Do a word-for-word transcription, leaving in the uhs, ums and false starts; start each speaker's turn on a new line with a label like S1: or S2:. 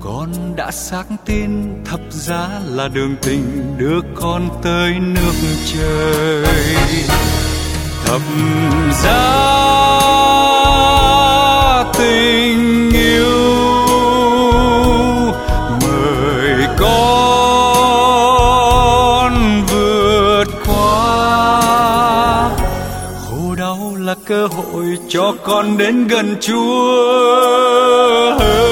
S1: Con đã xác tin thập giá là đường tình đưa con tới nước trời. Thập giá tình yêu mời con vượt qua. Khổ đau là cơ hội cho con đến gần Chúa.